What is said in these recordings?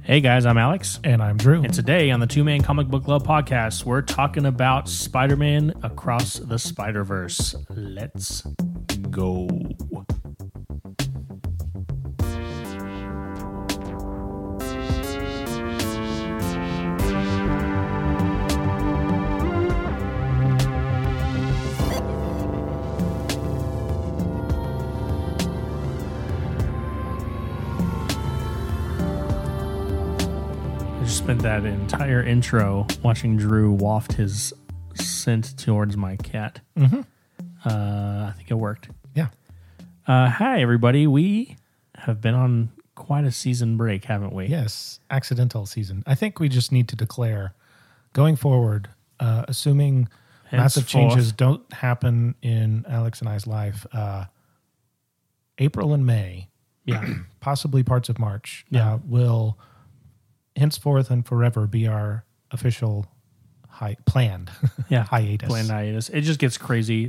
Hey guys, I'm Alex. And I'm Drew. And today on the Two Man Comic Book Club podcast, we're talking about Spider-Man Across the Spider-Verse. Let's go. I just spent that entire intro watching Drew waft his scent towards my cat. Mm-hmm. I think it worked. Yeah. Hi, everybody. We have been on quite a season break, haven't we? Yes. Accidental season. I think we just need to declare going forward, assuming massive changes don't happen in Alex and I's life, April and May, possibly parts of March, will henceforth and forever be our official planned hiatus. Planned hiatus. It just gets crazy.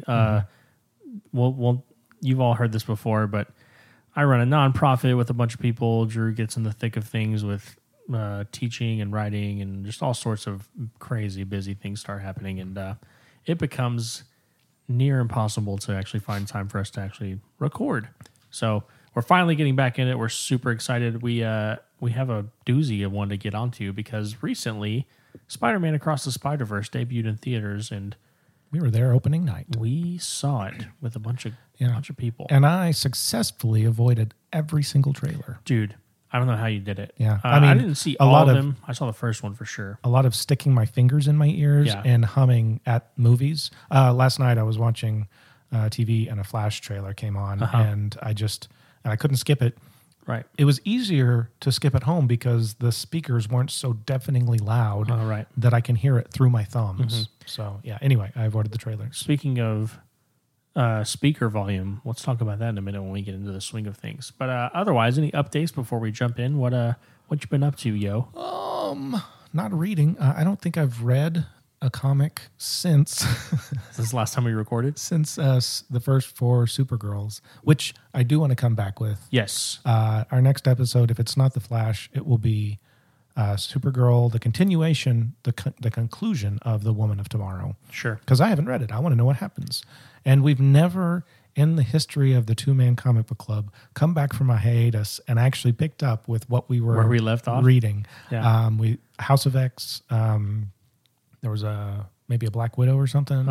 Well, you've all heard this before, but I run a nonprofit with a bunch of people. Drew gets in the thick of things with teaching and writing and just all sorts of crazy busy things start happening, and it becomes near impossible to actually find time for us to actually record. So we're finally getting back in it. We're super excited. We have a doozy of one to get onto because recently Spider-Man Across the Spider-Verse debuted in theaters, and we were there opening night. We saw it with a bunch of people. And I successfully avoided every single trailer. Dude, I don't know how you did it. Yeah. I didn't see all of them. I saw the first one for sure. A lot of sticking my fingers in my ears and humming at movies. Last night I was watching TV and a Flash trailer came on and I couldn't skip it. Right. It was easier to skip at home because the speakers weren't so deafeningly loud that I can hear it through my thumbs. So, anyway, I avoided the trailer. Speaking of speaker volume, let's talk about that in a minute when we get into the swing of things. But otherwise, any updates before we jump in? What you been up to, yo? Not reading. I don't think I've read a comic since the last time we recorded, since the first 4 Supergirls, which I do want to come back with. Yes. Our next episode, if it's not the Flash, it will be Supergirl, the continuation, the conclusion of The Woman of Tomorrow. Sure. Because I haven't read it. I want to know what happens. And we've never, in the history of the Two Man Comic Book Club, come back from a hiatus and actually picked up with what we were where we left off reading. Yeah. House of X. There was maybe a Black Widow or something.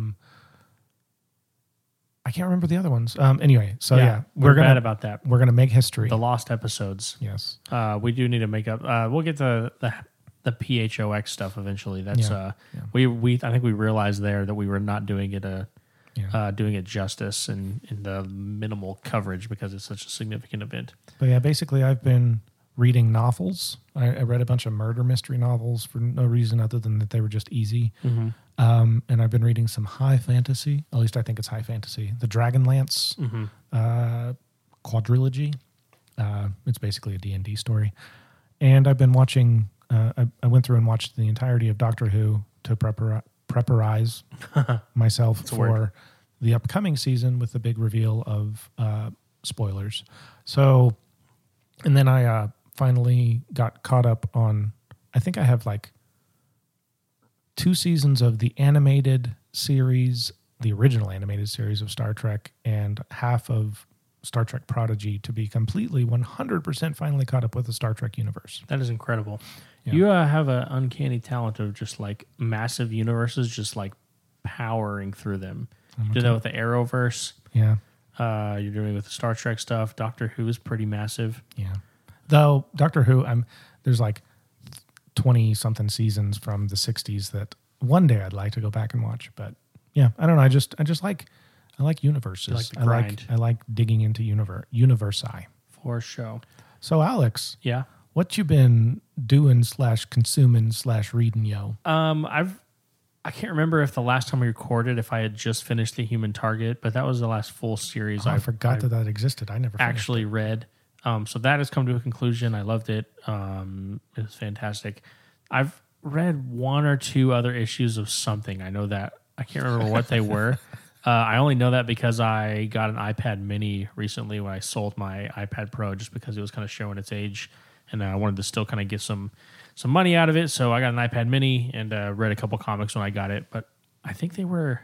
I can't remember the other ones. Anyway, so we're bad about that. We're gonna make history. The lost episodes. Yes. We do need to make up. We'll get to the PHOX stuff eventually. That's we I think we realized there that we were not doing it doing it justice in the minimal coverage because it's such a significant event. But basically I've been reading novels. I read a bunch of murder mystery novels for no reason other than that they were just easy. And I've been reading some high fantasy. At least I think it's high fantasy. The Dragonlance quadrilogy. It's basically a D&D story. And I've been watching. I went through and watched the entirety of Doctor Who to preparize myself for the upcoming season with the big reveal of spoilers. So, and then I finally got caught up on, I think I have like 2 seasons of the animated series, the original animated series of Star Trek, and half of Star Trek Prodigy to be completely 100% finally caught up with the Star Trek universe. That is incredible. Yeah. You have an uncanny talent of just like massive universes, just like powering through them. You did that with the Arrowverse. Yeah. You're doing it with the Star Trek stuff. Doctor Who is pretty massive. Yeah. Though Doctor Who, there's like 20-something seasons from the 60s that one day I'd like to go back and watch. But yeah, I don't know. I just like universes. Like the grind. I like digging into universi. For sure. So Alex, yeah, what you been doing / consuming / reading, yo? I can't remember if the last time we recorded if I had just finished The Human Target, but that was the last full series. I forgot that existed. I never actually read. So that has come to a conclusion. I loved it. It was fantastic. I've read 1 or 2 other issues of something. I know that. I can't remember what they were. I only know that because I got an iPad mini recently when I sold my iPad Pro just because it was kind of showing its age. and I wanted to still kind of get some money out of it. So I got an iPad Mini and read a couple comics when I got it. But I think they were,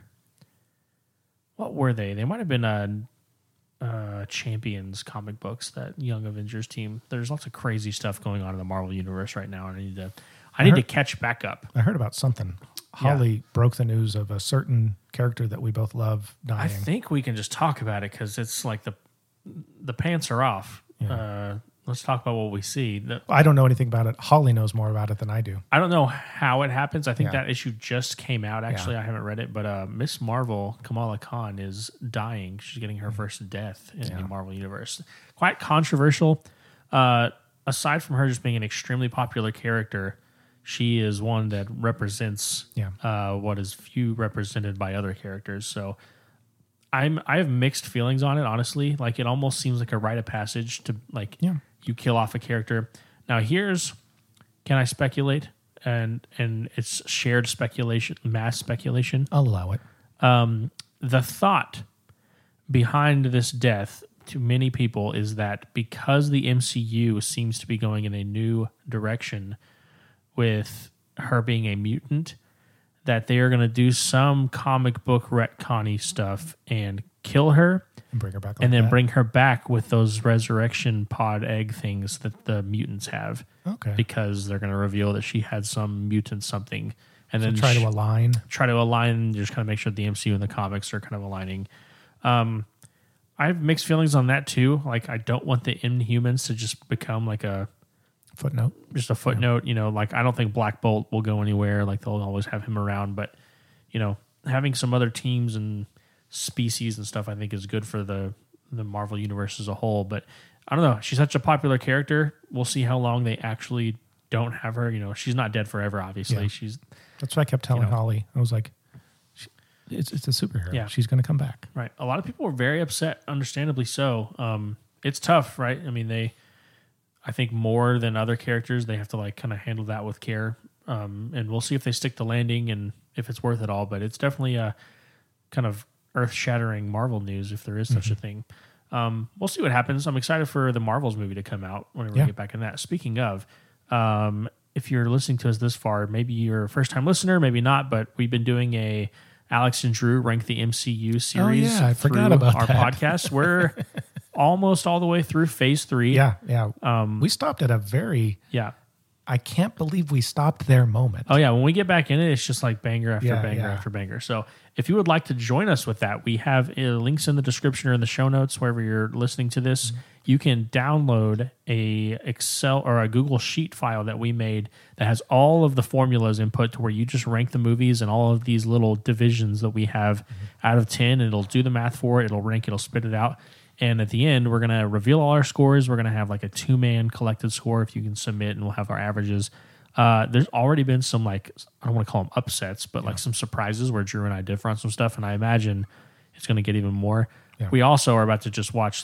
what were they? They might have been Champions comic books, that Young Avengers team. There's lots of crazy stuff going on in the Marvel universe right now, and I need to catch back up. I heard about something. Holly broke the news of a certain character that we both love dying. I think we can just talk about it because it's like the pants are off. Yeah. Let's talk about what we see. I don't know anything about it. Holly knows more about it than I do. I don't know how it happens. I think that issue just came out. Actually, I haven't read it, but Miss Marvel, Kamala Khan, is dying. She's getting her first death in the Marvel universe. Quite controversial. Aside from her just being an extremely popular character, she is one that represents what is few represented by other characters. So I have mixed feelings on it, honestly. Like, it almost seems like a rite of passage to you kill off a character. Now can I speculate? And it's shared speculation, mass speculation. I'll allow it. The thought behind this death to many people is that because the MCU seems to be going in a new direction with her being a mutant, that they are going to do some comic book retconny stuff and kill her and bring her back, and then bring her back with those resurrection pod egg things that the mutants have. Okay, because they're going to reveal that she had some mutant something, and so then try to align, just kind of make sure the MCU and the comics are kind of aligning. I have mixed feelings on that too. Like, I don't want the Inhumans to just become like a footnote. Just a footnote, like, I don't think Black Bolt will go anywhere. Like, they'll always have him around, but having some other teams and species and stuff, I think, is good for the Marvel universe as a whole. But I don't know. She's such a popular character. We'll see how long they actually don't have her. She's not dead forever, obviously. Yeah. That's what I kept telling Holly. I was like, it's a superhero. Yeah. She's going to come back. Right. A lot of people were very upset, understandably so. It's tough, right? I mean, I think more than other characters, they have to kind of handle that with care. And we'll see if they stick to landing and if it's worth it all. But it's definitely a kind of earth-shattering Marvel news, if there is such a thing. We'll see what happens. I'm excited for the Marvels movie to come out whenever we get back in that. Speaking of, if you're listening to us this far, maybe you're a first-time listener, maybe not, but we've been doing a Alex and Drew Rank the MCU series. I forgot about our podcast. We're almost all the way through phase 3. Yeah. We stopped at a very... I can't believe we stopped there moment. Oh, yeah. When we get back in it, it's just like banger after banger after banger. So if you would like to join us with that, we have links in the description or in the show notes, wherever you're listening to this. Mm-hmm. You can download a Excel or a Google Sheet file that we made that has all of the formulas input to where you just rank the movies and all of these little divisions that we have out of 10. And it'll do the math for it. It'll rank, it'll spit it out. And at the end, we're going to reveal all our scores. We're going to have like a 2-man collected score if you can submit, and we'll have our averages. There's already been some, I don't want to call them upsets, but some surprises where Drew and I differ on some stuff, and I imagine it's going to get even more. Yeah. We also are about to just watch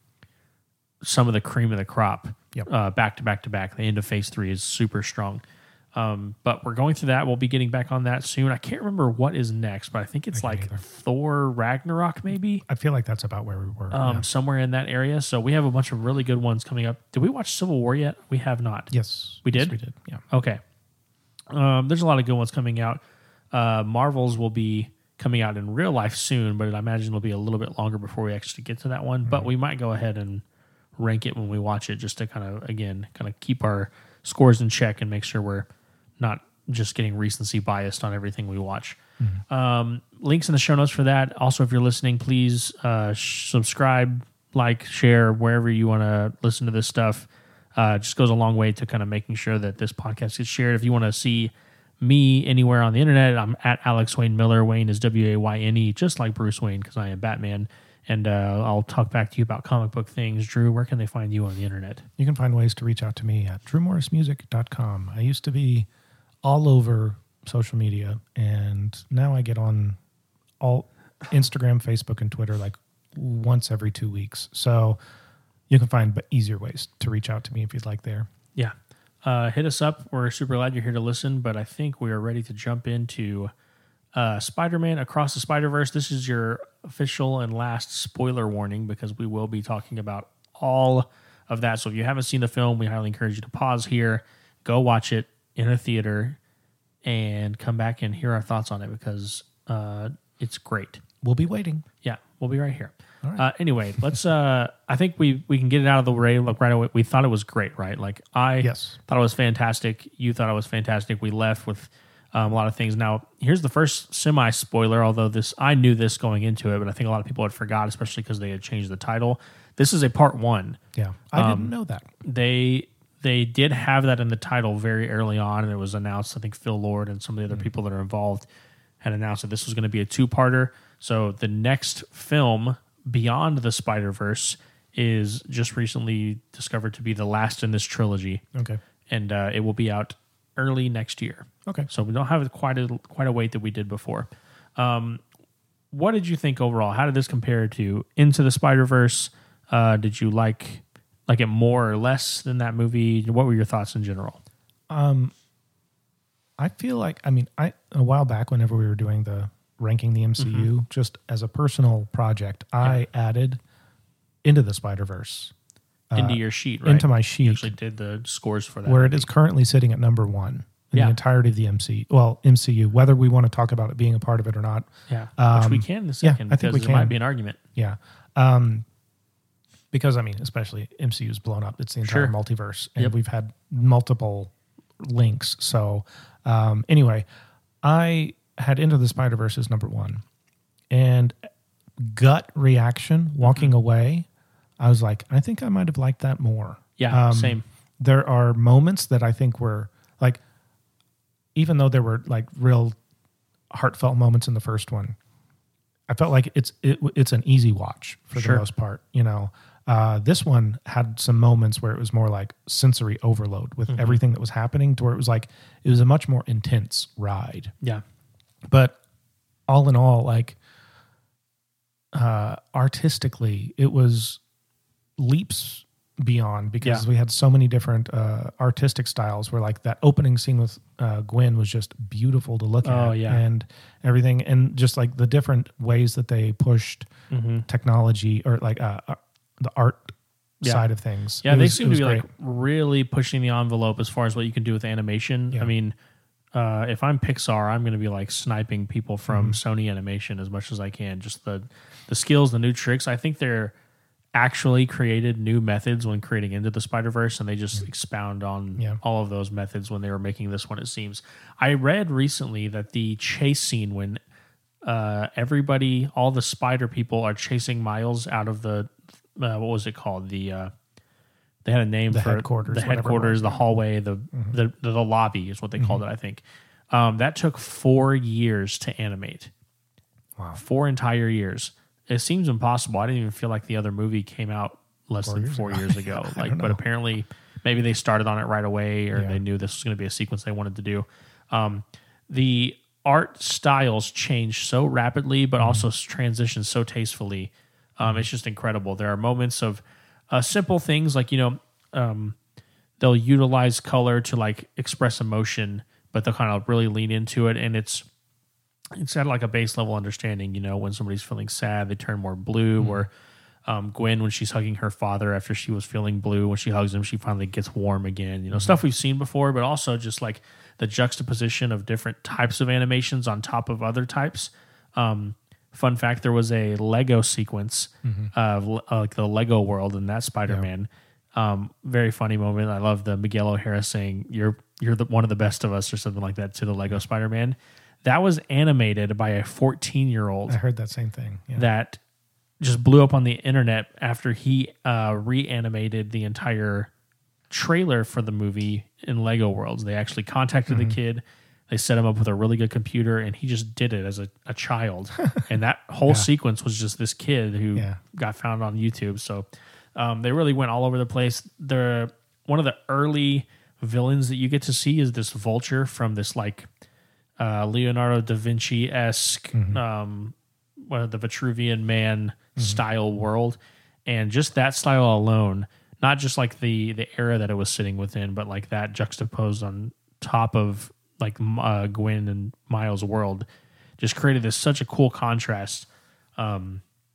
some of the cream of the crop back to back to back. The end of phase 3 is super strong. But we're going through that. We'll be getting back on that soon. I can't remember what is next, but I think it's Thor Ragnarok, maybe. I feel like that's about where we were. Somewhere in that area. So we have a bunch of really good ones coming up. Did we watch Civil War yet? We have not. Yes. We did? Yes, we did. Yeah. Okay. There's a lot of good ones coming out. Marvels will be coming out in real life soon, but I imagine it'll be a little bit longer before we actually get to that one. Mm-hmm. But we might go ahead and rank it when we watch it, just to kind of keep our scores in check and make sure we're not just getting recency biased on everything we watch. Mm-hmm. Links in the show notes for that. Also, if you're listening, please subscribe, share, wherever you want to listen to this stuff. Just goes a long way to kind of making sure that this podcast gets shared. If you want to see me anywhere on the internet, I'm at Alex Wayne Miller. Wayne is Wayne, just like Bruce Wayne, because I am Batman. And I'll talk back to you about comic book things. Drew, where can they find you on the internet? You can find ways to reach out to me at drewmorrismusic.com. I used to be all over social media, and now I get on all Instagram, Facebook, and Twitter once every 2 weeks. So you can find easier ways to reach out to me if you'd like there. Yeah. Hit us up. We're super glad you're here to listen, but I think we are ready to jump into Spider-Man Across the Spider-Verse. This is your official and last spoiler warning, because we will be talking about all of that. So if you haven't seen the film, we highly encourage you to pause here, go watch it in a theater, and come back and hear our thoughts on it because it's great. We'll be waiting. Yeah, we'll be right here. All right. Anyway, let's. I think we can get it out of the way right away. We thought it was great, right? Like I thought it was fantastic. You thought it was fantastic. We left with a lot of things. Now, here's the first semi-spoiler, although I knew this going into it, but I think a lot of people had forgot, especially because they had changed the title. This is a part 1. Yeah, I didn't know that. They did have that in the title very early on, and it was announced, I think Phil Lord and some of the other people that are involved had announced that this was going to be a 2-parter. So the next film, Beyond the Spider-Verse, is just recently discovered to be the last in this trilogy. Okay. And it will be out early next year. Okay. So we don't have quite a wait that we did before. What did you think overall? How did this compare to Into the Spider-Verse? Did you like it more or less than that movie? What were your thoughts in general? I feel like, a while back, whenever we were doing the ranking the MCU, just as a personal project, I added Into the Spider-Verse. Into your sheet, right? Into my sheet. You actually did the scores for that. Where it is currently sitting at number 1 in the entirety of the MCU, whether we want to talk about it being a part of it or not. Yeah, which we can in a second, I think because there might be an argument. Yeah. Because, especially MCU's blown up. It's the entire multiverse, and we've had multiple links. So, anyway, I had Into the Spider-Verse as number 1. And gut reaction, walking away, I was like, I think I might have liked that more. Yeah, same. There are moments that I think were, like, even though there were, like, real heartfelt moments in the first one, I felt like it's an easy watch for the most part, This one had some moments where it was more like sensory overload with everything that was happening, to where it was a much more intense ride. Yeah. But all in all, like, artistically, it was leaps beyond, because we had so many different artistic styles, where, like, that opening scene with Gwen was just beautiful to look at, and everything, and just like the different ways that they pushed technology, or like the art side of things. Yeah, they seem to be great. Like really pushing the envelope as far as what you can do with animation. Yeah. I mean, if I'm Pixar, I'm going to be like sniping people from Sony Animation as much as I can. Just the skills, the new tricks. I think they're actually created new methods when creating Into the Spider-Verse, and they just expound on all of those methods when they were making this one, it seems. I read recently that the chase scene when all the spider people are chasing Miles out of the, what was it called? They had a name for headquarters, the headquarters, the hallway, the lobby is what they called it, I think. That took 4 years to animate. Wow. 4 entire years. It seems impossible. I didn't even feel like the other movie came out less than 4 years ago. But apparently, maybe they started on it right away, or they knew this was going to be a sequence they wanted to do. The art styles change so rapidly, but also transition so tastefully. It's just incredible. There are moments of simple things like, they'll utilize color to like express emotion, but they'll kind of really lean into it, and it's at like a base level understanding. When somebody's feeling sad, they turn more blue. Or Gwen, when she's hugging her father after she was feeling blue, when she hugs him, she finally gets warm again. Stuff we've seen before, but also just like the juxtaposition of different types of animations on top of other types. Fun fact: there was a Lego sequence of like the Lego world in that Spider-Man. Very funny moment. I love the Miguel O'Hara saying, "You're one of the best of us," or something like that to the Lego Spider-Man. That was animated by a 14-year-old. I heard that same thing. Yeah. That just blew up on the internet after he reanimated the entire trailer for the movie in Lego Worlds. They actually contacted the kid. They set him up with a really good computer, and he just did it as a child. And that whole sequence was just this kid who got found on YouTube. So they really went all over the place. One of the early villains that you get to see is this vulture from this like Leonardo da Vinci-esque, the Vitruvian Man style world. And just that style alone, not just like the era that it was sitting within, but like that juxtaposed on top of like Gwen and Miles' world, just created such a cool contrast.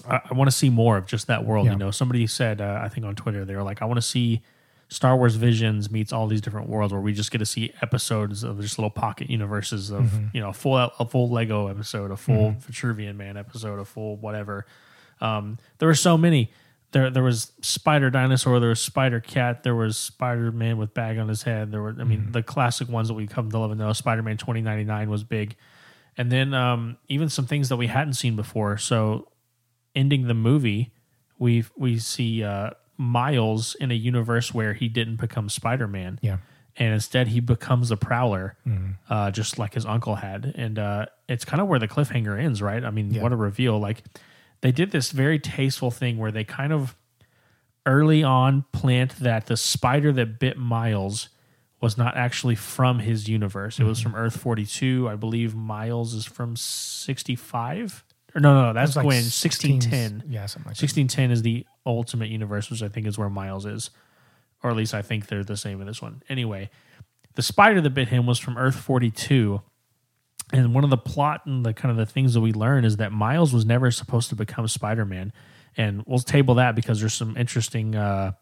I want to see more of just that world. Yeah. You know, somebody said, I think on Twitter, they were like, I want to see Star Wars Visions meets all these different worlds where we just get to see episodes of just little pocket universes of, you know, a full Lego episode, a full Vitruvian Man episode, a full whatever. There were so many. There was Spider Dinosaur, there was Spider Cat, there was Spider Man with bag on his head. There were, I mean, the classic ones that we come to love and know. Spider Man 2099 was big, and then even some things that we hadn't seen before. So, ending the movie, we see Miles in a universe where he didn't become Spider Man, and instead he becomes the Prowler, just like his uncle had, and it's kind of where the cliffhanger ends, right? I mean, what a reveal! Like. They did this very tasteful thing where they kind of early on plant that the spider that bit Miles was not actually from his universe. It was from Earth 42. I believe Miles is from 65. Or no, that's like Gwen. 1610. Yeah, something like 1610 is the ultimate universe, which I think is where Miles is. Or at least I think they're the same in this one. Anyway, the spider that bit him was from Earth 42. And one of the plot and the kind of the things that we learn is that Miles was never supposed to become Spider-Man. And we'll table that because there's some interesting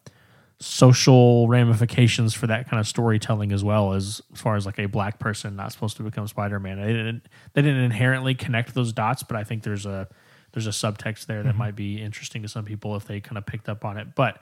social ramifications for that kind of storytelling as well, as far as like a black person not supposed to become Spider-Man. They didn't inherently connect those dots, but I think there's a subtext there that might be interesting to some people if they kind of picked up on it. But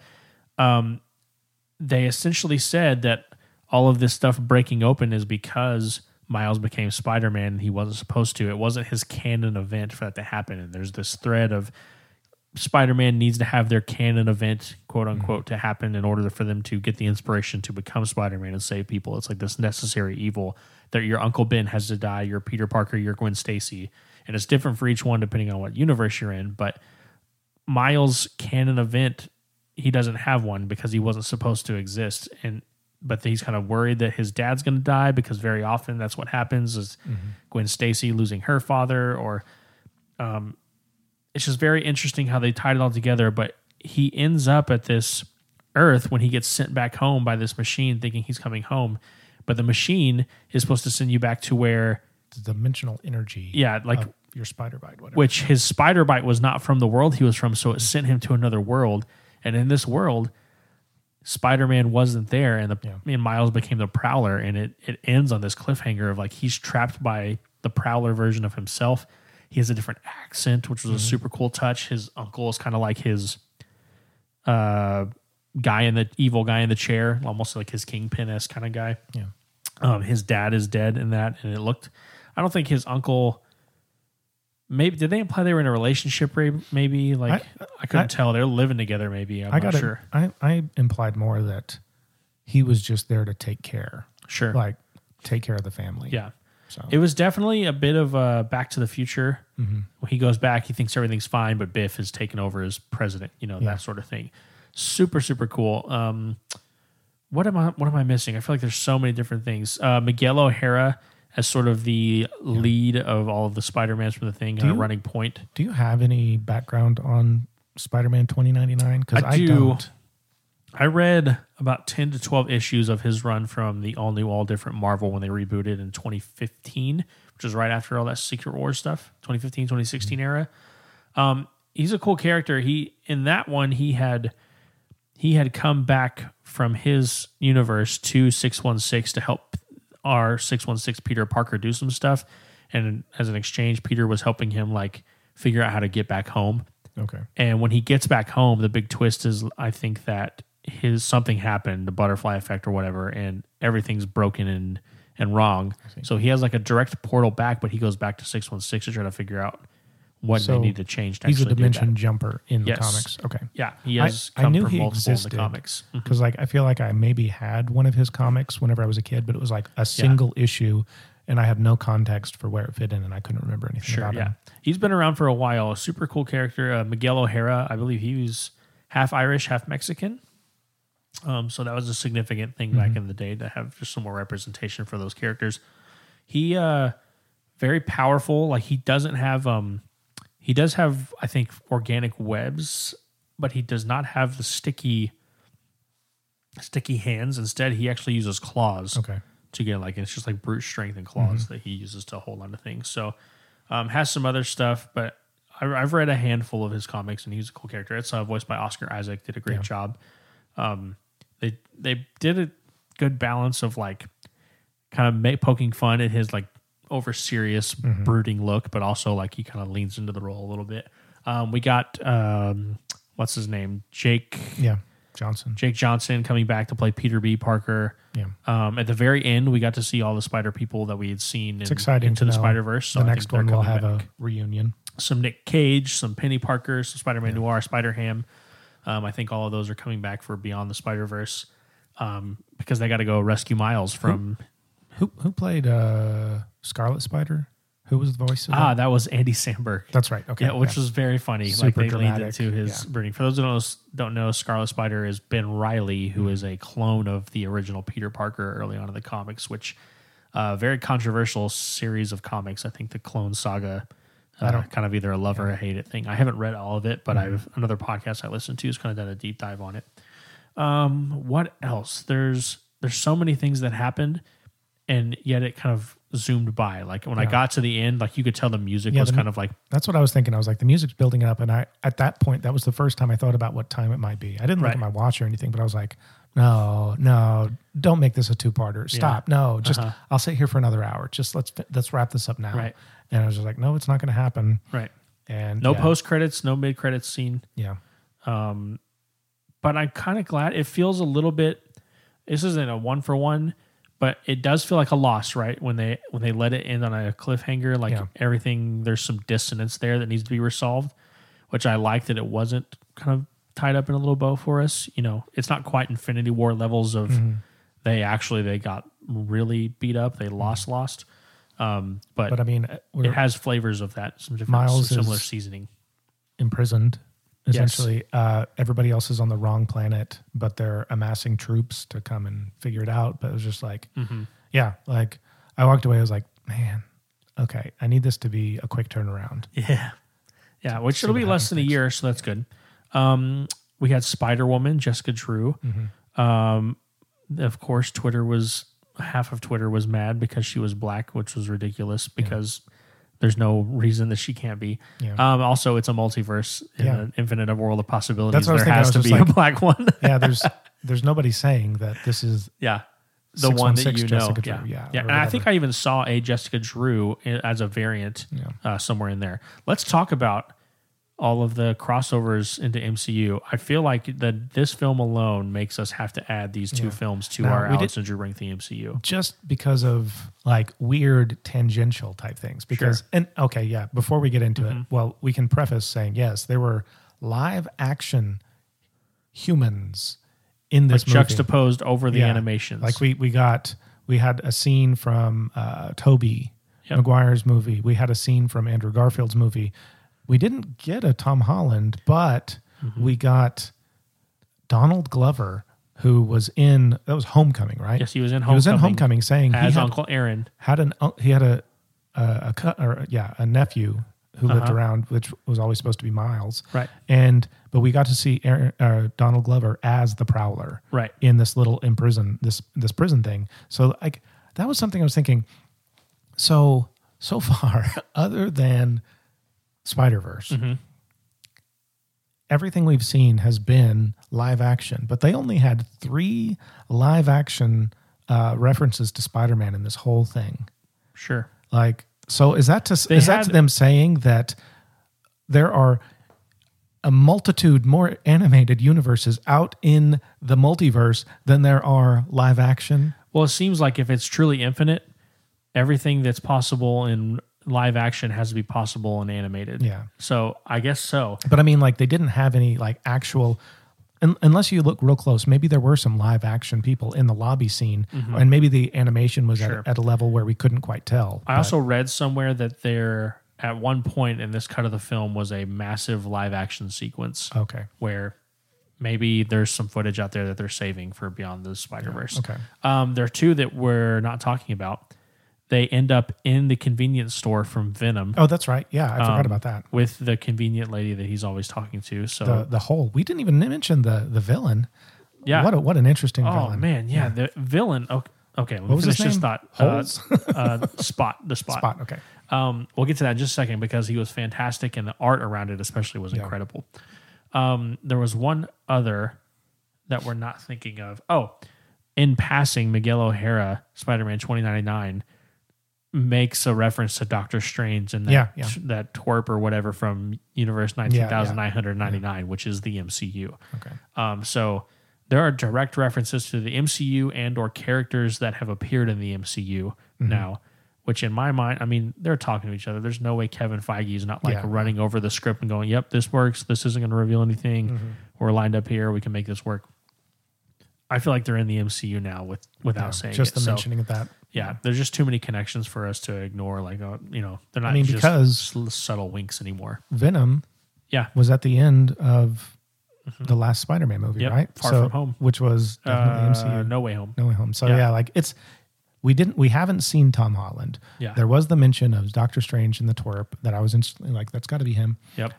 they essentially said that all of this stuff breaking open is because Miles became Spider-Man and he wasn't supposed to. It wasn't his canon event for that to happen. And there's this thread of Spider-Man needs to have their canon event, quote unquote, to happen in order for them to get the inspiration to become Spider-Man and save people. It's like this necessary evil that your Uncle Ben has to die, you're Peter Parker, you're Gwen Stacy. And it's different for each one depending on what universe you're in. But Miles' canon event, he doesn't have one because he wasn't supposed to exist. But he's kind of worried that his dad's going to die because very often that's what happens is Gwen Stacy losing her father, or it's just very interesting how they tied it all together. But he ends up at this Earth when he gets sent back home by this machine thinking he's coming home. But the machine is supposed to send you back to where... the dimensional energy like your spider bite, whatever. Which his spider bite was not from the world he was from, so it sent him to another world. And in this world... Spider-Man wasn't there, and and Miles became the Prowler, and it ends on this cliffhanger of like he's trapped by the Prowler version of himself. He has a different accent, which was a super cool touch. His uncle is kind of like his evil guy in the chair, almost like his Kingpin-esque kind of guy. Yeah. His dad is dead in that, and it looked. I don't think his uncle. Maybe did they imply they were in a relationship? Maybe like I couldn't tell. They're living together. Maybe I'm not sure. I implied more that he was just there to take care. Sure, like take care of the family. Yeah. So it was definitely a bit of Back to the Future. When he goes back, he thinks everything's fine, but Biff is taken over as president. You know, that sort of thing. Super super cool. What am I missing? I feel like there's so many different things. Miguel O'Hara as sort of the lead of all of the Spider-Mans from the thing, running point. Do you have any background on Spider-Man 2099? Because I don't. I read about 10 to 12 issues of his run from the all new, all different Marvel when they rebooted in 2015, which was right after all that Secret Wars stuff, 2015, 2016 era. He's a cool character. In that one, he had come back from his universe to 616 to help our 616 Peter Parker do some stuff, and as an exchange, Peter was helping him like figure out how to get back home. Okay. And when he gets back home, the big twist is I think that something happened, the butterfly effect or whatever, and everything's broken and wrong. So he has like a direct portal back, but he goes back to 616 to try to figure out what they need to change to he's actually a dimension do that. jumper in the comics. Okay. Yeah, he has I come knew from he multiple existed in the comics. because like I feel like I maybe had one of his comics whenever I was a kid, but it was like a single issue, and I had no context for where it fit in, and I couldn't remember anything about him. He's been around for a while. A super cool character. Miguel O'Hara, I believe he was half Irish, half Mexican. So that was a significant thing back in the day to have just some more representation for those characters. He very powerful. Like he doesn't have he does have, I think, organic webs, but he does not have the sticky hands. Instead, he actually uses claws. Okay. To get like, it's just like brute strength and claws that he uses to hold on to things. So has some other stuff, but I've read a handful of his comics, and he's a cool character. It's voiced by Oscar Isaac. Did a great job. They did a good balance of like kind of poking fun at his like over serious brooding look, but also like he kind of leans into the role a little bit. We got what's his name, Jake Johnson coming back to play Peter B. Parker. At the very end, we got to see all the Spider people that we had seen into the Spider-Verse. So the next one will have a reunion. Some Nick Cage, some Penny Parker, some Spider-Man Noir, Spider-Ham. I think all of those are coming back for Beyond the Spider-Verse because they got to go rescue Miles from... Who played Scarlet Spider? Who was the voice of that? That was Andy Samberg. That's right. Okay. Yeah, which was very funny. Super like they dramatic. leaned into his brooding. For those who don't know, Scarlet Spider is Ben Reilly, who is a clone of the original Peter Parker early on in the comics, which very controversial series of comics. I think the Clone Saga kind of either a love or a hate it thing. I haven't read all of it, but I've another podcast I listened to has kind of done a deep dive on it. What else? There's so many things that happened, and yet it kind of zoomed by. Like when I got to the end, like you could tell the music was kind of like... That's what I was thinking. I was like, the music's building up, and at that point, that was the first time I thought about what time it might be. I didn't look at my watch or anything, but I was like, no, don't make this a two-parter. Stop. No, just I'll sit here for another hour. Just let's wrap this up now. Right. And I was just like, no, it's not going to happen. Right. And no post-credits, no mid-credits scene. Yeah. But I'm kind of glad. It feels a little bit... This isn't a one-for-one, but it does feel like a loss, right? When they let it end on a cliffhanger, like everything, there's some dissonance there that needs to be resolved, which I like that it wasn't kind of tied up in a little bow for us. You know, it's not quite Infinity War levels of they got really beat up, they lost. But I mean, it has flavors of that, some different, similar seasoning. Imprisoned. Essentially, everybody else is on the wrong planet, but they're amassing troops to come and figure it out. But it was just like, like I walked away. I was like, man, okay, I need this to be a quick turnaround. Yeah, which it'll be less than a year, so that's good. We had Spider-Woman, Jessica Drew. Of course, half of Twitter was mad because she was black, which was ridiculous because... There's no reason that she can't be. Also, it's a multiverse in an infinite world of possibilities. There has to be a black one. There's nobody saying that this is the one that you know. Jessica Drew. And I think I even saw a Jessica Drew as a variant somewhere in there. Let's talk about all of the crossovers into MCU. I feel like that this film alone makes us have to add these two films to our Alex and Drew Rank the MCU. Just because of like weird tangential type things. Because before we get into it, well, we can preface saying, yes, there were live action humans in this movie. Juxtaposed over the animations. Like we had a scene from Tobey Maguire's movie. We had a scene from Andrew Garfield's movie. We didn't get a Tom Holland, but we got Donald Glover, who was that was Homecoming, right? Yes, he was in Homecoming. He was in Homecoming saying as Uncle Aaron. He had a nephew who lived around, which was always supposed to be Miles. Right. But we got to see Donald Glover as the Prowler. Right. In this little this prison thing. So like that was something I was thinking. So far, other than Spider-Verse, everything we've seen has been live action, but they only had 3 live action references to Spider-Man in this whole thing. Sure. Like, so is that them saying that there are a multitude more animated universes out in the multiverse than there are live action? Well, it seems like if it's truly infinite, everything that's possible in live action has to be possible and animated. Yeah. So I guess so. But I mean, like they didn't have any like actual, unless you look real close, maybe there were some live action people in the lobby scene and maybe the animation was at a level where we couldn't quite tell. I also read somewhere that there at one point in this cut of the film was a massive live action sequence. Okay. Where maybe there's some footage out there that they're saving for Beyond the Spider-Verse. Okay. There are 2 that we're not talking about. They end up in the convenience store from Venom. Oh, that's right. Yeah, I forgot about that. With the convenient lady that he's always talking to. So the whole, we didn't even mention the villain. Yeah. What an interesting villain. Oh man, yeah. The villain. Okay, Okay, let What me was his finish this name? thought. Holes? Spot. The Spot. Spot. Okay. We'll get to that in just a second because he was fantastic and the art around it especially was incredible. There was one other that we're not thinking of. Oh, in passing, Miguel O'Hara, Spider-Man 2099, makes a reference to Doctor Strange and that twerp or whatever from Universe 19,999, which is the MCU. Okay. So there are direct references to the MCU and or characters that have appeared in the MCU now, which in my mind, I mean, they're talking to each other. There's no way Kevin Feige is not running over the script and going, yep, this works. This isn't going to reveal anything. We're lined up here. We can make this work. I feel like they're in the MCU now without saying just it. the mentioning of that. Yeah, there's just too many connections for us to ignore. Like, they're not because subtle winks anymore. Venom was at the end of the last Spider-Man movie, right? Far From Home. Which was definitely MCU. No Way Home. No Way Home. So like we haven't seen Tom Holland. Yeah. There was the mention of Doctor Strange and the twerp that I was instantly like, that's got to be him. Yep.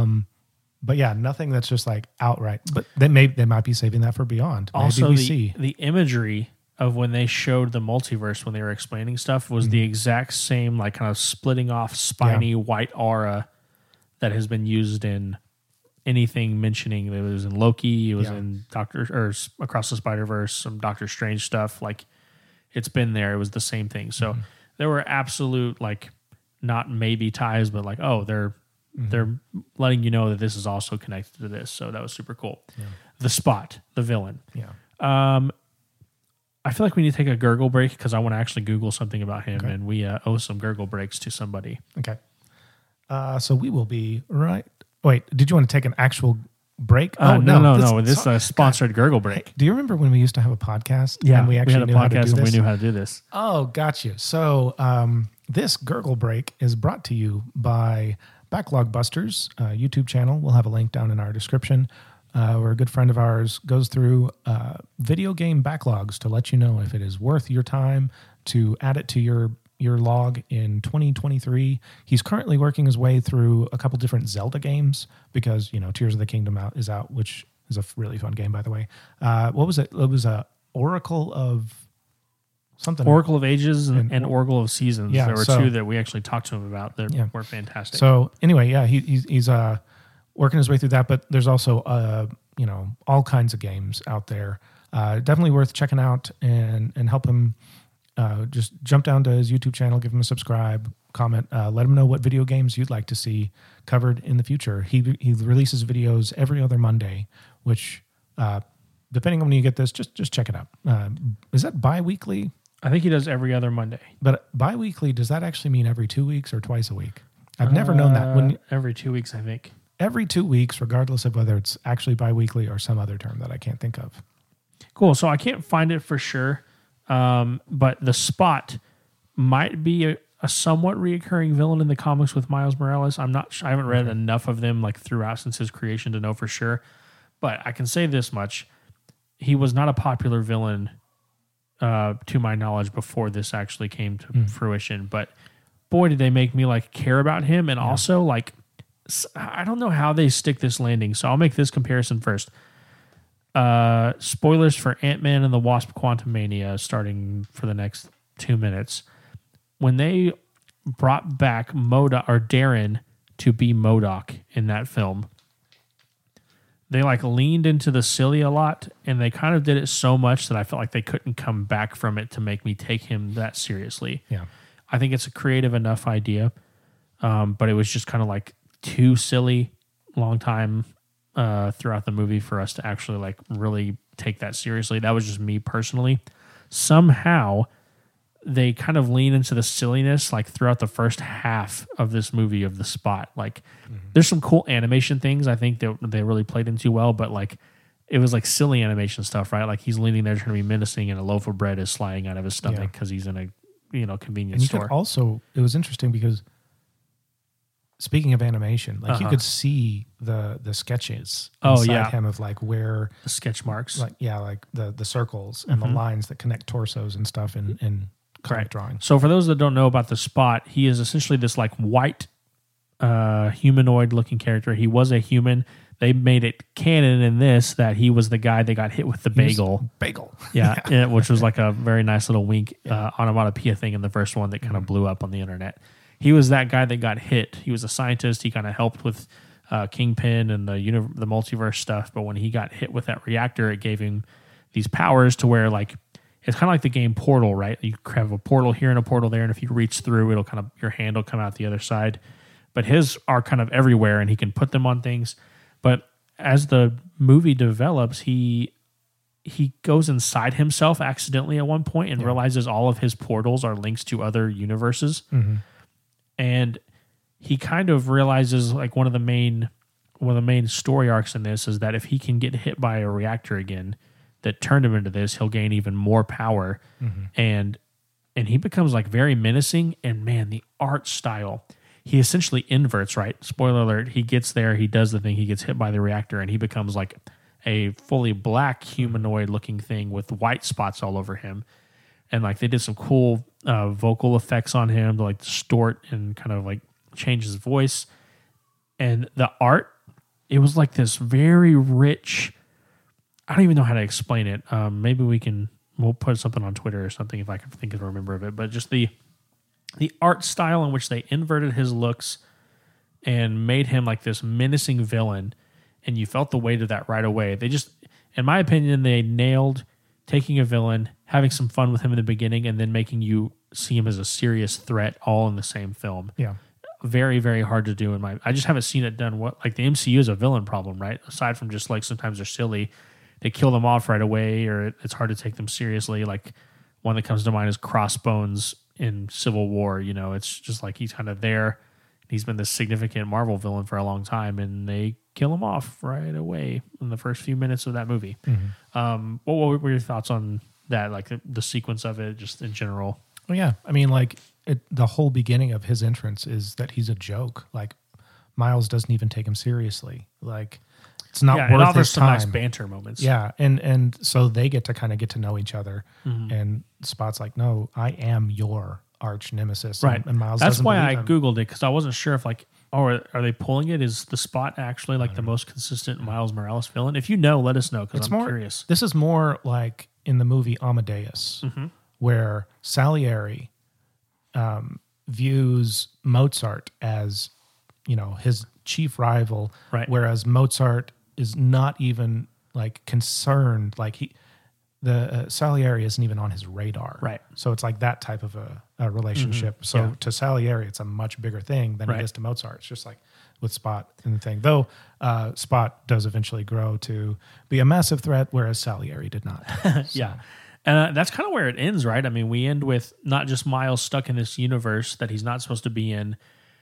But yeah, nothing that's just like outright. But they might be saving that for Beyond. Also, the imagery of when they showed the multiverse when they were explaining stuff was the exact same, like kind of splitting off spiny white aura that has been used in anything mentioning. It was in Loki. It was in Across the Spider-Verse, some Doctor Strange stuff. Like, it's been there. It was the same thing. So there were absolute, like, not maybe ties, but like, oh, they're letting you know that this is also connected to this. So that was super cool. Yeah. The Spot, the villain. Yeah. I feel like we need to take a gurgle break because I want to actually Google something about him, and we owe some gurgle breaks to somebody. Okay. So we will be right. Wait, did you want to take an actual break? No. This is a sponsored gurgle break. Hey, do you remember when we used to have a podcast? Yeah, and we actually had a podcast and we knew how to do this. Oh, got you. So this gurgle break is brought to you by Backlog Busters YouTube channel. We'll have a link down in our description. Where a good friend of ours goes through video game backlogs to let you know if it is worth your time to add it to your log in 2023. He's currently working his way through a couple different Zelda games because, Tears of the Kingdom is out, which is a really fun game, by the way. What was it? It was a Oracle of something. Oracle of Ages and Oracle of Seasons. Yeah, there were two that we actually talked to him about that were fantastic. So anyway, he's working his way through that, but there's also all kinds of games out there. Definitely worth checking out and help him. Just jump down to his YouTube channel, give him a subscribe, comment, let him know what video games you'd like to see covered in the future. He releases videos every other Monday, which depending on when you get this, just check it out. Is that bi-weekly? I think he does every other Monday. But bi-weekly, does that actually mean every 2 weeks or twice a week? I've never known that. Every 2 weeks, I think. Every 2 weeks, regardless of whether it's actually bi-weekly or some other term that I can't think of. Cool. So I can't find it for sure, but the Spot might be a somewhat reoccurring villain in the comics with Miles Morales. I'm not sure. I haven't read enough of them like throughout since his creation to know for sure. But I can say this much. He was not a popular villain to my knowledge before this actually came to fruition. But boy, did they make me like care about him. And also like, I don't know how they stick this landing. So I'll make this comparison first. Spoilers for Ant-Man and the Wasp Quantumania starting for the next 2 minutes. When they brought back Darren to be MODOK in that film, they like leaned into the silly a lot, and they kind of did it so much that I felt like they couldn't come back from it to make me take him that seriously. Yeah, I think it's a creative enough idea, but it was just kind of like too silly long time throughout the movie for us to actually like really take that seriously. That was just me personally. Somehow they kind of lean into the silliness like throughout the first half of this movie of The Spot. Like there's some cool animation things I think that they really played into well, but like it was like silly animation stuff, right? Like he's leaning there trying to be menacing and a loaf of bread is sliding out of his stomach because he's in a convenience store. It was interesting because speaking of animation, like you could see the sketches inside him of like where the sketch marks, like the circles and the lines that connect torsos and stuff in comic drawing. So for those that don't know about The Spot, he is essentially this like white humanoid looking character. He was a human. they made it canon in this that he was the guy that got hit with the bagel. Bagel. Yeah, which was like a very nice little wink onomatopoeia thing in the first one that kind of blew up on the internet. He was that guy that got hit. He was a scientist. He kind of helped with Kingpin and the multiverse stuff. But when he got hit with that reactor, it gave him these powers to where like it's kind of like the game Portal, right? You have a portal here and a portal there, and if you reach through, it'll kind of your hand will come out the other side. But his are kind of everywhere, and he can put them on things. But as the movie develops, he goes inside himself accidentally at one point and realizes all of his portals are links to other universes. Mm-hmm. And he kind of realizes like one of the main story arcs in this is that if he can get hit by a reactor again that turned him into this, he'll gain even more power. Mm-hmm. And he becomes like very menacing. And man, the art style, he essentially inverts, right? Spoiler alert, he gets there, he does the thing, he gets hit by the reactor, and he becomes like a fully black humanoid looking thing with white spots all over him. And like they did some cool vocal effects on him to like distort and kind of like change his voice. And the art, it was like this very rich, I don't even know how to explain it. Maybe we'll put something on Twitter or something if I can think of a remember of it. But just the art style in which they inverted his looks and made him like this menacing villain, and you felt the weight of that right away. They just, in my opinion, they nailed taking a villain, having some fun with him in the beginning, and then making you see him as a serious threat all in the same film. Yeah. Very, very hard to do I just haven't seen it done. Like the MCU is a villain problem, right? Aside from just like sometimes they're silly, they kill them off right away, or it's hard to take them seriously. Like one that comes to mind is Crossbones in Civil War. You know, it's just like he's kind of there. He's been this significant Marvel villain for a long time, and they kill him off right away in the first few minutes of that movie. Mm-hmm. What were your thoughts on that? Like the sequence of it, just in general? Well, yeah. I mean, like the whole beginning of his entrance is that he's a joke. Like Miles doesn't even take him seriously. Like it's not worth it offers his some time. nice banter moments. Yeah, and so they get to know each other. Mm-hmm. And Spot's like, no, I am your arch nemesis. Right. And Miles That's doesn't why I believe him. Googled it, because I wasn't sure if like, are they pulling it? Is the Spot actually like the most consistent Miles Morales villain? If you know, let us know, because I'm curious. This is more like in the movie Amadeus, mm-hmm. where Salieri views Mozart as, his chief rival, right. Whereas Mozart is not even like concerned, like Salieri isn't even on his radar. Right. So it's like that type of a relationship. Mm-hmm. So to Salieri, it's a much bigger thing than it is to Mozart. It's just like with Spot and the thing. Though Spot does eventually grow to be a massive threat, whereas Salieri did not. Yeah. And that's kind of where it ends, right? I mean, we end with not just Miles stuck in this universe that he's not supposed to be in,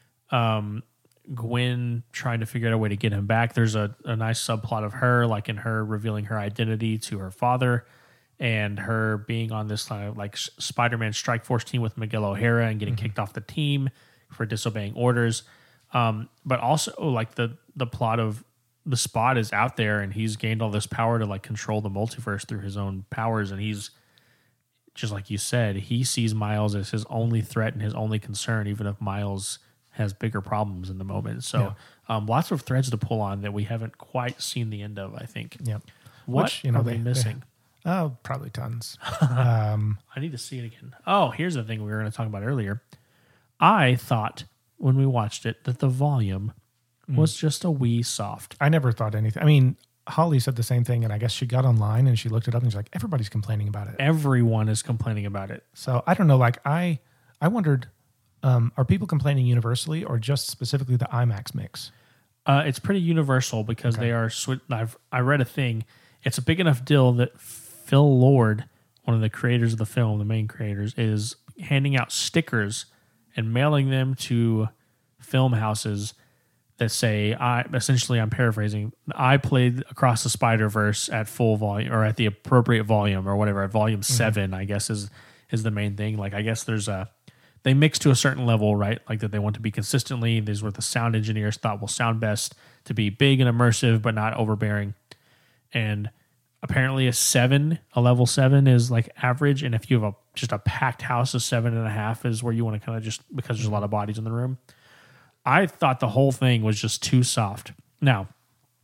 Gwen trying to figure out a way to get him back. There's a nice subplot of her, like in her revealing her identity to her father, and her being on this like Spider-Man Strike Force team with Miguel O'Hara and getting mm-hmm. kicked off the team for disobeying orders. But also like the plot of the Spot is out there, and he's gained all this power to like control the multiverse through his own powers. And he's just like you said, he sees Miles as his only threat and his only concern, even if Miles has bigger problems in the moment. So lots of threads to pull on that we haven't quite seen the end of, I think. Yeah. What are they missing? Probably tons. I need to see it again. Oh, here's the thing we were going to talk about earlier. I thought when we watched it that the volume was just a wee soft. I never thought anything. I mean, Holly said the same thing, and I guess she got online and she looked it up and she's like, everybody's complaining about it. Everyone is complaining about it. So I don't know. Like I wondered, are people complaining universally or just specifically the IMAX mix? It's pretty universal because they are. I read a thing. It's a big enough deal that Phil Lord, one of the creators of the film, the main creators, is handing out stickers and mailing them to film houses that say, I'm paraphrasing, I played Across the Spider-Verse at full volume or at the appropriate volume or whatever, at volume 7, I guess is the main thing. Like, I guess they mix to a certain level, right? Like that they want to be consistently, these were the sound engineers thought will sound best to be big and immersive, but not overbearing. And apparently a level 7 is like average. And if you have just a packed house, a 7.5 is where you want to kind of just, because there's a lot of bodies in the room. I thought the whole thing was just too soft. Now,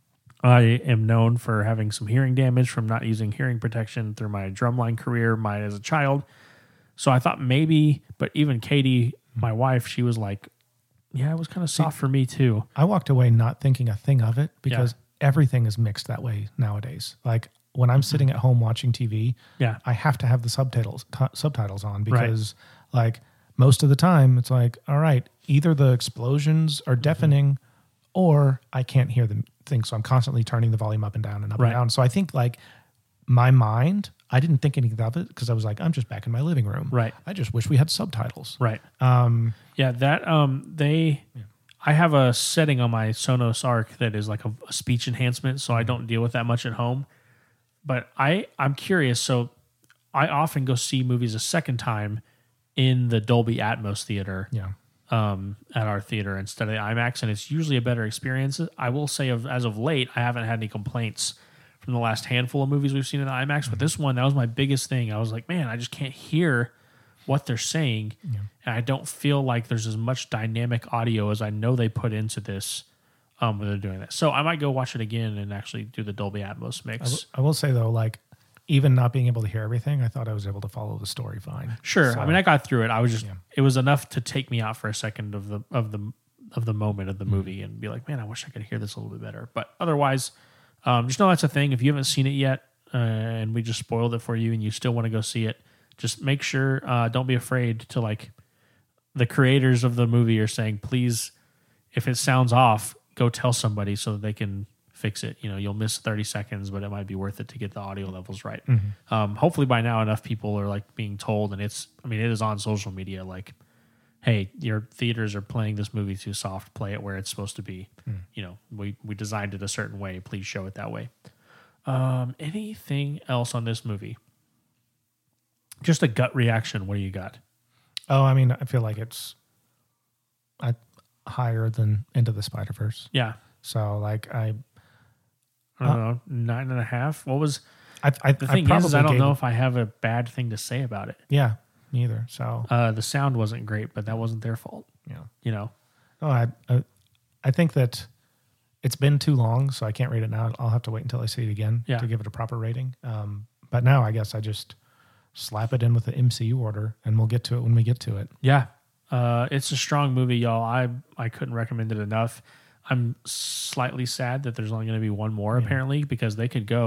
I am known for having some hearing damage from not using hearing protection through my drumline career, as a child. So I thought maybe, but even Katie, my wife, she was like, yeah, it was kind of soft for me too. I walked away not thinking a thing of it because everything is mixed that way nowadays. Like when I'm sitting at home watching TV, I have to have the subtitles on because like most of the time it's like, all right, either the explosions are deafening or I can't hear the thing. So I'm constantly turning the volume up and down and up and down. So I think like my mind, I didn't think anything of it because I was like, I'm just back in my living room. Right. I just wish we had subtitles. Right. I have a setting on my Sonos Arc that is like a speech enhancement, so I don't deal with that much at home. But I'm curious. So I often go see movies a second time in the Dolby Atmos theater. Yeah. At our theater instead of the IMAX, and it's usually a better experience. I will say, as of late, I haven't had any complaints from the last handful of movies we've seen in the IMAX, but this one, that was my biggest thing. I was like, man, I just can't hear what they're saying, and I don't feel like there's as much dynamic audio as I know they put into this when they're doing that. So I might go watch it again and actually do the Dolby Atmos mix. I will say, though, like, even not being able to hear everything, I thought I was able to follow the story fine. Sure. So, I mean, I got through it. I was just, it was enough to take me out for a second of the moment of the movie and be like, man, I wish I could hear this a little bit better. But otherwise, just know that's a thing. If you haven't seen it yet, and we just spoiled it for you and you still want to go see it, just make sure, don't be afraid to, like, the creators of the movie are saying, please, if it sounds off, go tell somebody so that they can fix it. You know, you'll miss 30 seconds, but it might be worth it to get the audio levels right. Hopefully by now enough people are like being told, and it is on social media, like, hey, your theaters are playing this movie too soft, play it where it's supposed to be. You know, we designed it a certain way, please show it that way. Anything else on this movie? Just a gut reaction. What do you got? Oh, I mean, I feel like it's higher than Into the Spider-Verse. Yeah. So like I don't know, 9.5. What was the thing is I don't know if I have a bad thing to say about it. Yeah, neither. So the sound wasn't great, but that wasn't their fault. Yeah, you know. Oh, I think that it's been too long, so I can't rate it now. I'll have to wait until I see it again to give it a proper rating. But now I guess I just slap it in with the MCU order, and we'll get to it when we get to it. Yeah, it's a strong movie, y'all. I couldn't recommend it enough. I'm slightly sad that there's only going to be one more, apparently, because they could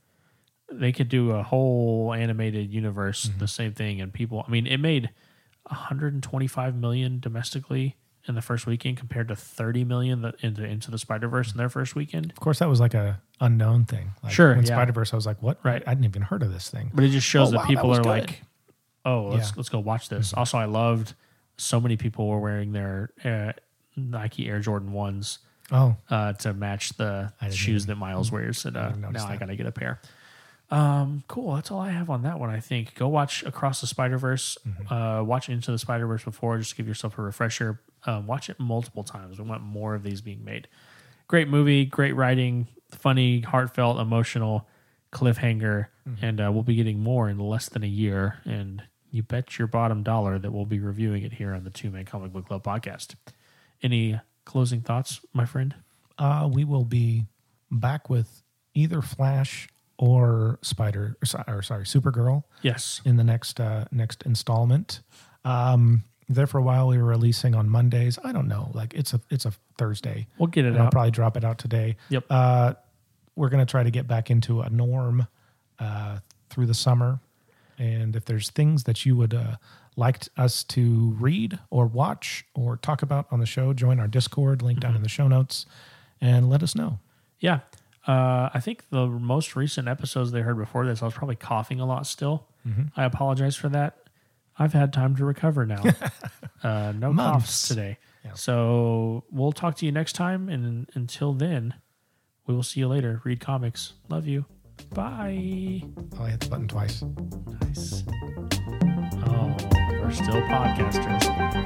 do a whole animated universe, the same thing, and people, I mean, it made $125 million domestically in the first weekend compared to $30 million into the Spider-Verse in their first weekend. Of course, that was like a unknown thing. Like in Spider-Verse, I was like, what? Right. I hadn't even heard of this thing. But it just shows that people are like, oh, let's go watch this. Also, I loved so many people were wearing their Nike Air Jordan 1s. To match the shoes that Miles wears. And now I got to get a pair. Cool. That's all I have on that one, I think. Go watch Across the Spider-Verse. Watch Into the Spider-Verse before, just to give yourself a refresher. Watch it multiple times. We want more of these being made. Great movie, great writing, funny, heartfelt, emotional, cliffhanger. And we'll be getting more in less than a year. And you bet your bottom dollar that we'll be reviewing it here on the Two Man Comic Book Club podcast. Any closing thoughts, my friend? We will be back with either Flash or Supergirl. Yes, in the next installment. There for a while we were releasing on Mondays. I don't know, like it's a Thursday. We'll get it out. I'll probably drop it out today. Yep. We're gonna try to get back into a norm through the summer, and if there's things that you would like us to read or watch or talk about on the show, join our Discord, link down in the show notes, and let us know. Yeah. I think the most recent episodes they heard before this, I was probably coughing a lot still. I apologize for that. I've had time to recover now. No coughs today. Yeah. So we'll talk to you next time. And until then, we will see you later. Read comics. Love you. Bye. Oh, I hit the button twice. Nice. Oh, we're still podcasters.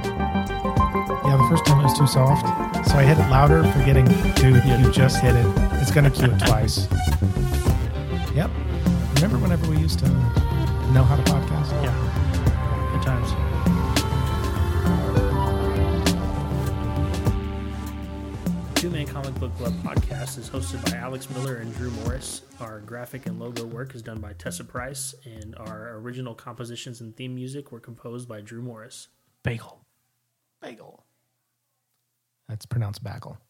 Yeah, the first time it was too soft. So I hit it louder, forgetting, dude, you just hit it. It's going to cue it twice. Yep. Remember whenever we used to know how to podcast? Yeah. Good times. Two Man Comic Book Club podcast is hosted by Alex Miller and Drew Morris. Our graphic and logo work is done by Tessa Price, and our original compositions and theme music were composed by Drew Morris. Bagel. That's pronounced bagel.